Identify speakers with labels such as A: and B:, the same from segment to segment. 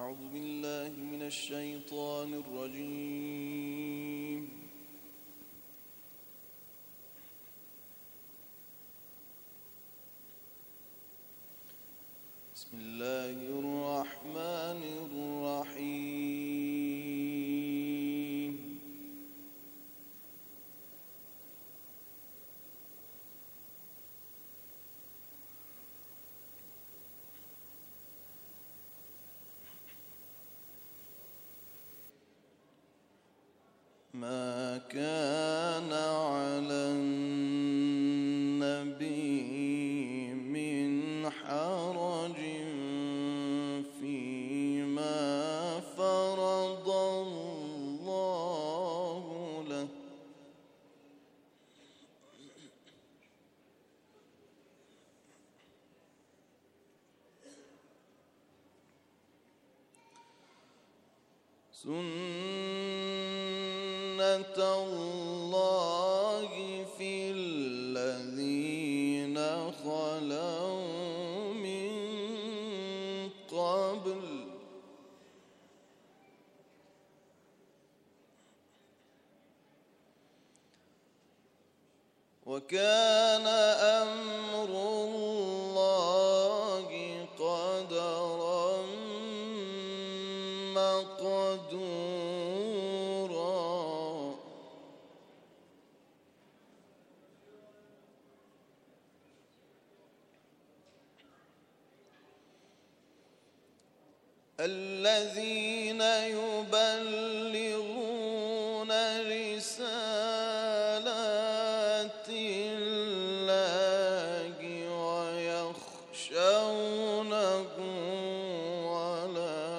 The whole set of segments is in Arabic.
A: أعوذ بالله من الشيطان الرجيم. بسم الله الرحمن الرحيم. ما كان على النبي من حرج فيما فرض الله له، سنة الله في الذين خلوا من قبل، وكان أمر الله قدرا مقدورا. الذين يبلغون رسالات الله ويخشونه ولا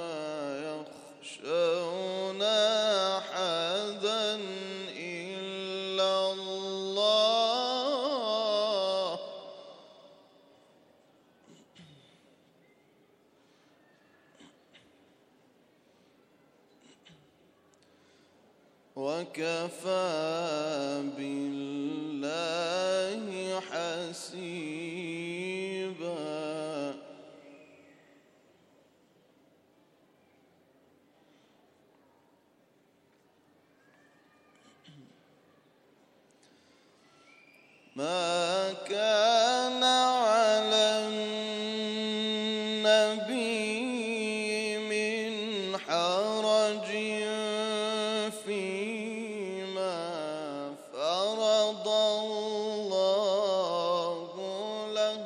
A: يخشون أحدا إلا الله، وكفى بالله حسيبا. ما كان على النبي من حرج فيما فرض الله له،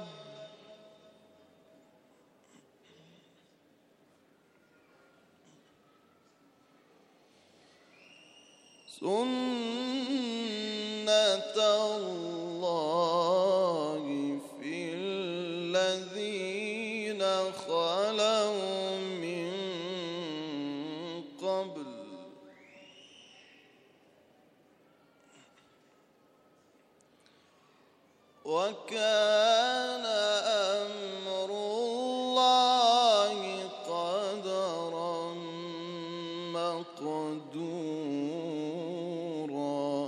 A: سنة الله في الذين خلوا من قبل، وكان أمر الله قدرا مقدورا.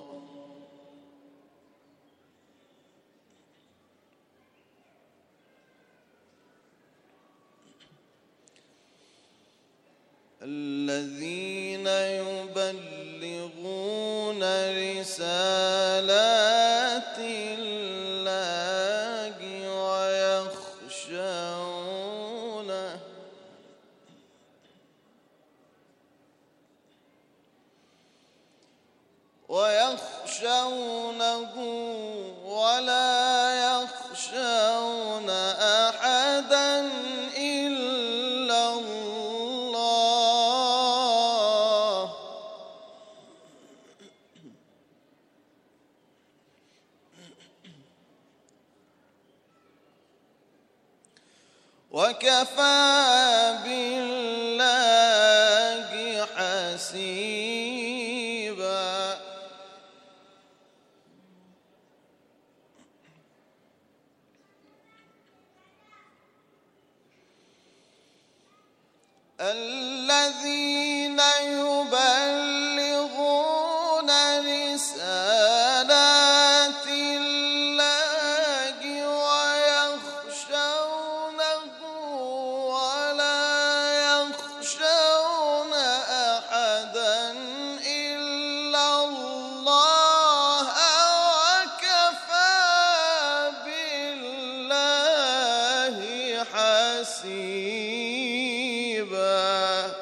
A: الذين يبلغون رسالات الله ويخشونه ولا يخشون أحدا إلا الله، وكفى بالله حسيبا. الذين يبلغون رسالات الله ويخشونه ولا يخشون حسيبا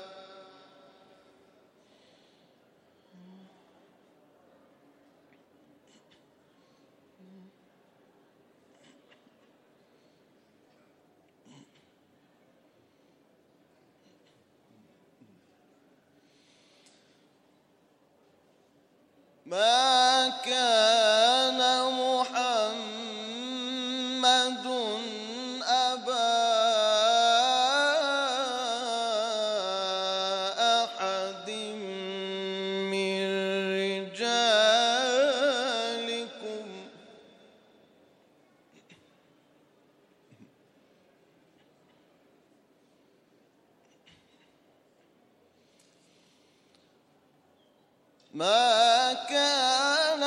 A: ما كان محمد أبا أحد من رجالكم ما كان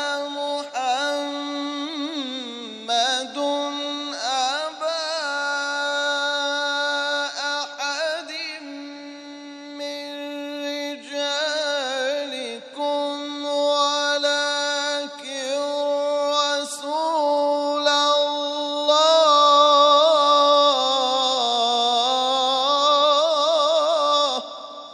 A: محمد أبا أحد من رجالكم ولكن رسول الله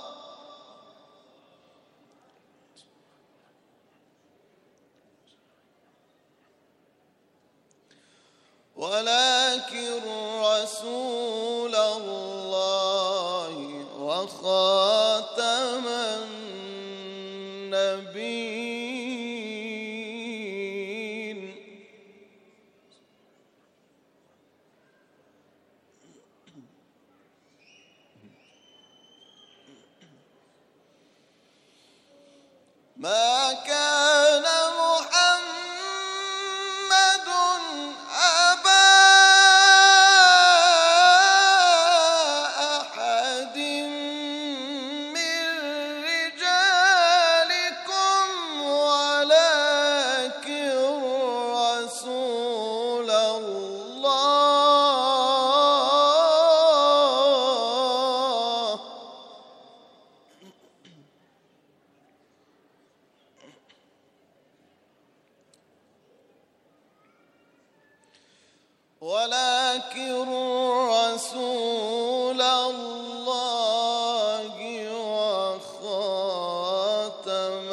A: وخاتم النبيين ما كان محمد أبا أحد من رجالكم ولكن رسول الله ولكن رسول الله وخاتم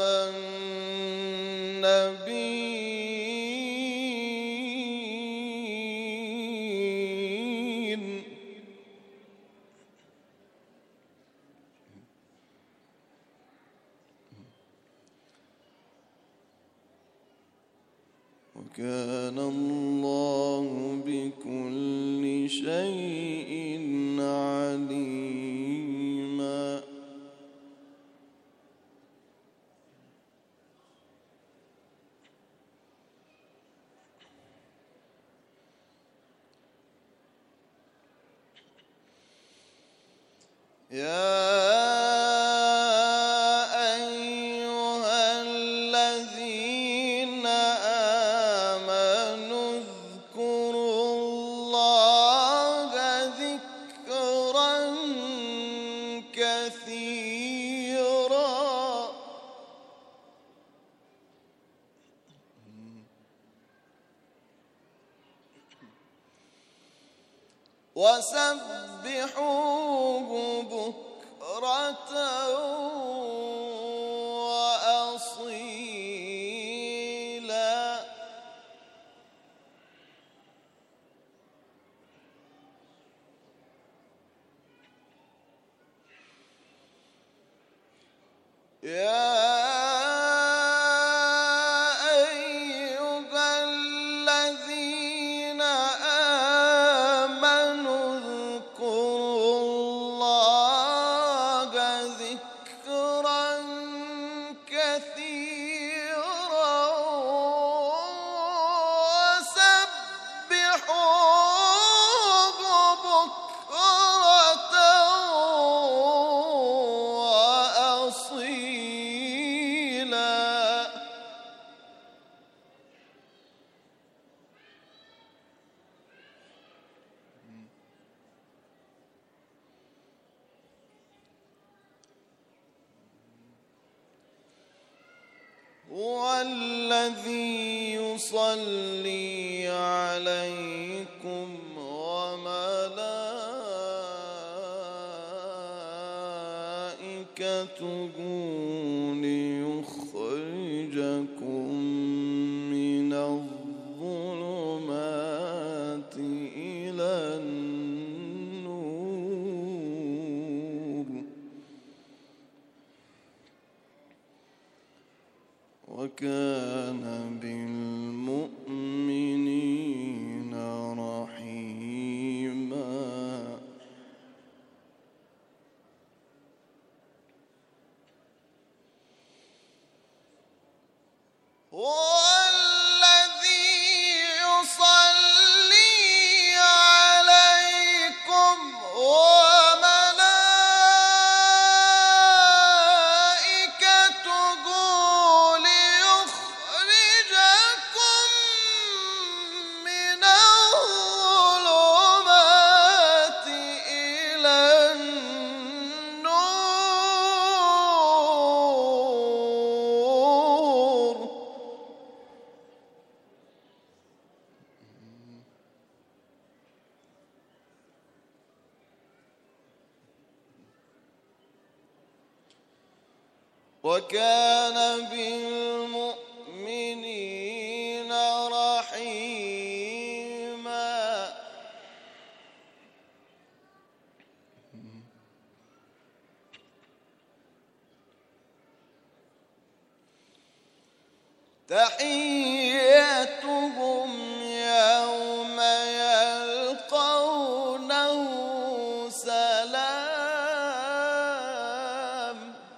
A: النبيين وكان الله بكل شيء عليما يا أيها الذين آمنوا اذكروا الله ذكرا كثيرا وسبحوه بكرة وأصيلا يا أيها الذين آمنوا اذكروا الله ذكرا كثيرا وسبحوه بكرة وأصيلا هو الذي يصلي عليكم وملائكته وملائكته ليخرجكم من الظلمات إلى النور وكان بالمؤمنين رحيما. وكان بالمؤمنين رحيما. تحيتهم يوم يلقونه سلام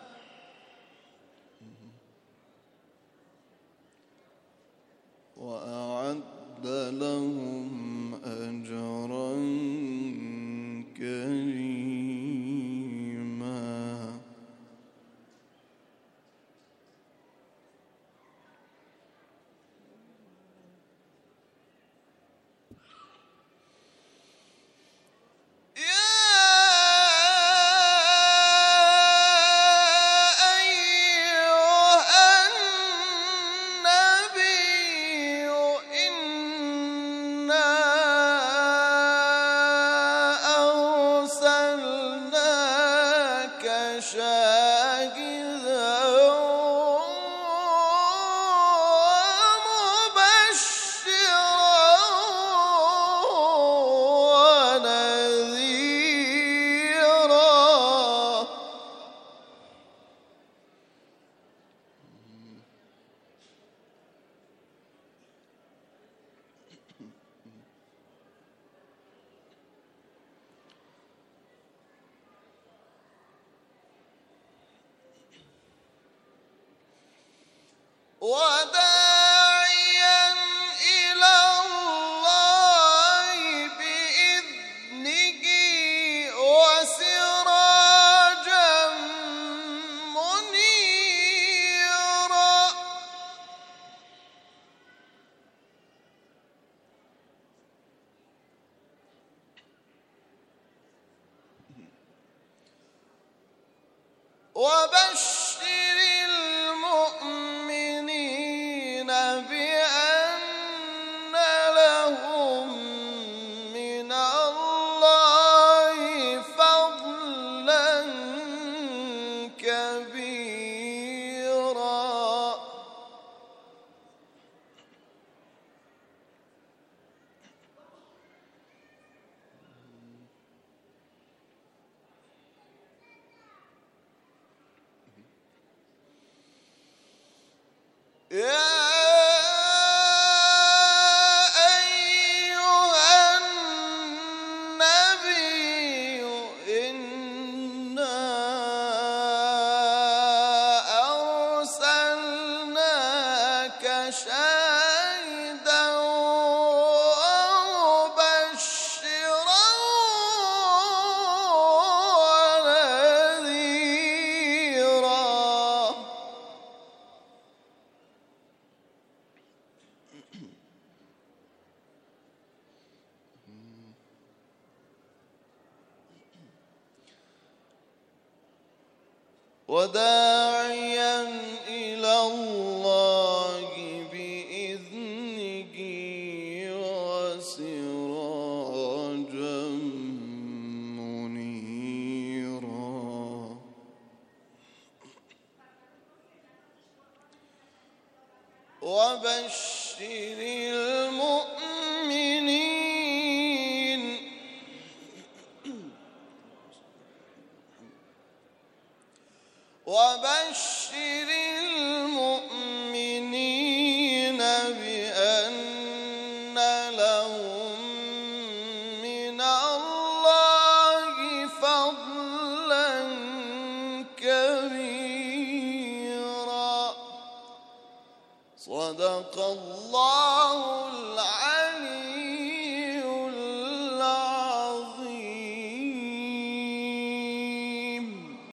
A: وأعد لهم أجرا كريما. وداعيا إلى الله بإذنه وسراجا منيرا. وبشر المؤمنين بأن لهم من الله فضلا كبيرا. يا أيها النبي إنا أرسلناك شاهدا ومبشرا ونذيرا. وداعيا إلى الله بإذنه وسراجا منيرا. وبشر المؤمنين بأن لهم من الله فضلا كبيرا. صدق الله.